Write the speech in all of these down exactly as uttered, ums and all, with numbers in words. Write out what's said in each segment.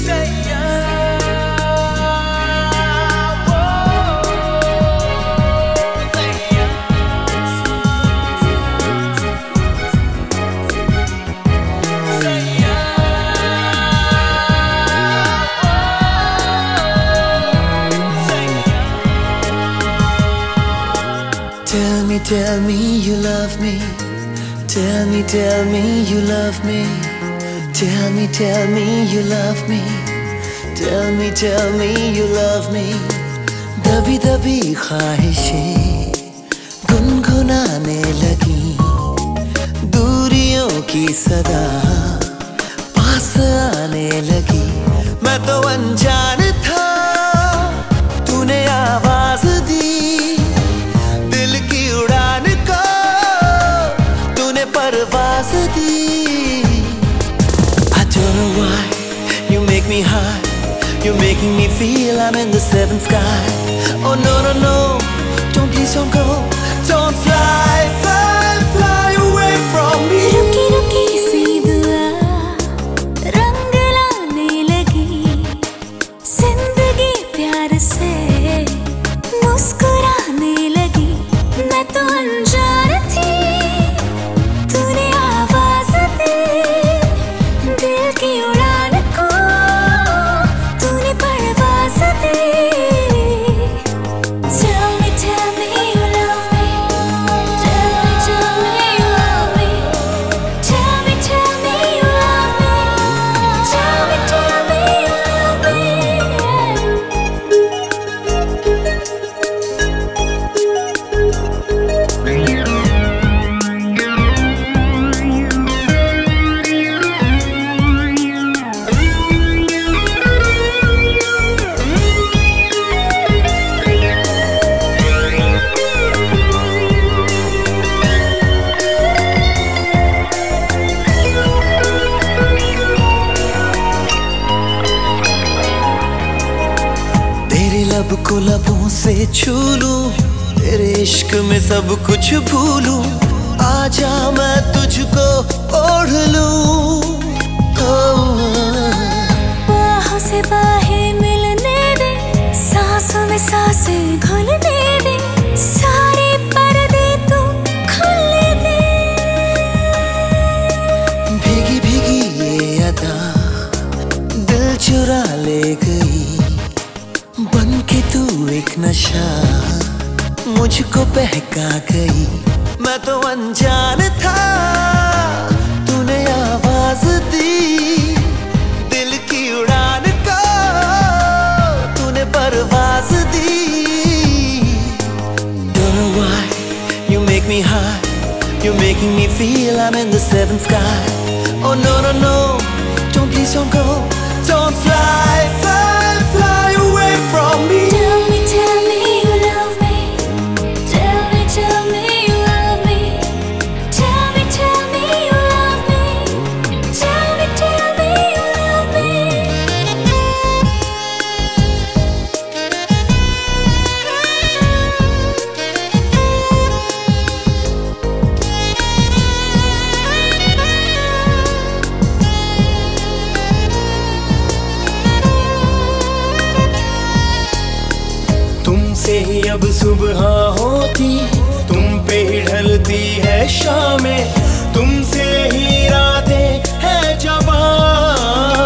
Tell me, tell me you love me. Tell me, tell me you love me. Tell me, tell me you love me. Tell me, tell me you love me. दबी दबी ख्वाहिशें गुनगुनाने लगी, दूरियों की सदा पास आने लगी। मैं तो अनजान था, तूने आवाज दी, दिल की उड़ान को तूने परवाज दी। I don't know why you make me high, you're making me feel I'm in the seventh sky. Oh no no no, don't please don't go, don't fly, fly, fly away from me. रुकी रुकी सी दुआ रंग लाने लगी, जिंदगी प्यार से मुस्कुराने लगी। मैं तो अनजान थी, तूने आवाज दी, दिल की उड़ान को तूने परवाज दी। Tell me, tell me you love me. Tell me, tell me you love me. Tell me, tell me you love me. Tell me, tell me you love me. तेरे लब को लबों से छू लूं, तेरे इश्क में सब कुछ भूलूं। आजा मैं तुझको ओढ़ लूं। बाहों से बाहें मिलने दे, सांसों में सांसें घुलने दे, सारे पर्दे तू खुलने दे। भीगी भीगी ये अदा दिल चुरा ले गई, बन के तू एक नशा मुझको बहका गई। मैं तो अनजान था, तूने आवाज दी, दिल की उड़ान को तूने परवाज दी। Don't know why you make me high, you're making me feel I'm in the seventh sky. Oh no no no, don't please don't go, don't fly, fly, fly away from me. Tell me, tell me you love me. Tell me, tell me you love me. Tell me, tell me you love me. Tell me, tell me you love me. तुमसे ही अब सुबह होती, तुम पे ही ढलती है शामें, तुमसे ही रातें है जवां।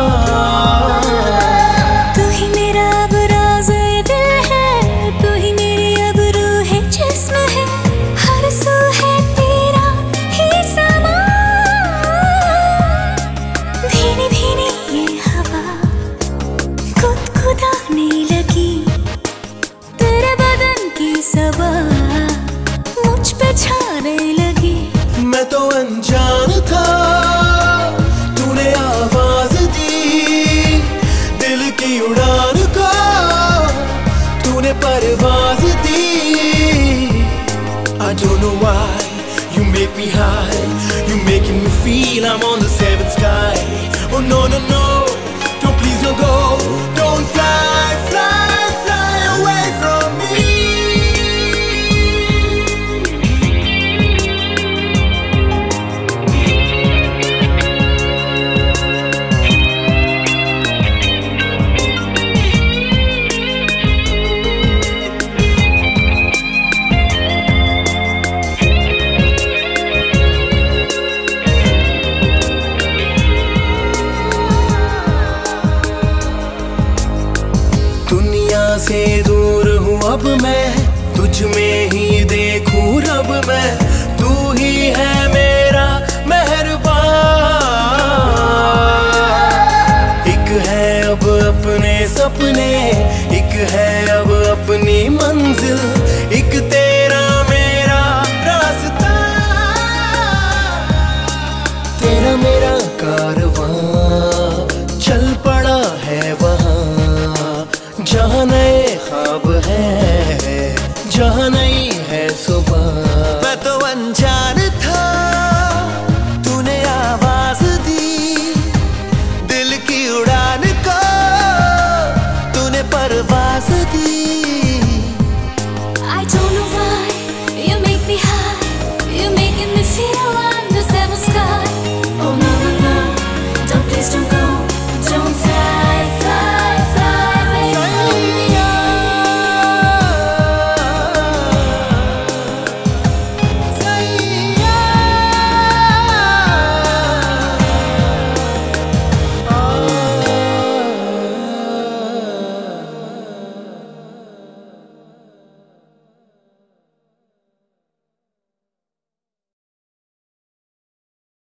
तू ही मेरा अब राज़ दिल है, तू ही मेरी अब रूह जिस्म है, हर सू है तेरा ही समा। धीमी धीमी ये हवा गुदगुदाने लगी, तेरे बदन की सबा मुझ पे छाने लगी। मैं तो अनजान था, तूने आवाज दी, दिल की उड़ान को तूने परवाज दी। I don't know why you make me high, you making me feel I'm on the seventh sky. Oh no no no, don't please don't go, don't fly, fly, fly away from me. नहीं है